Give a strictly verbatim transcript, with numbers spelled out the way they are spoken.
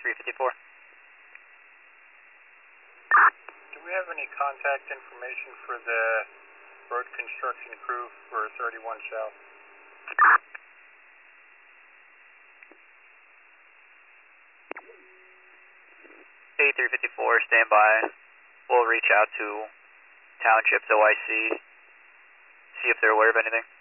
three fifty-four. Do we have any contact information for the road construction crew for thirty-one South? A three fifty-four, stand by. We'll reach out to Township's O I C, see if they're aware of anything.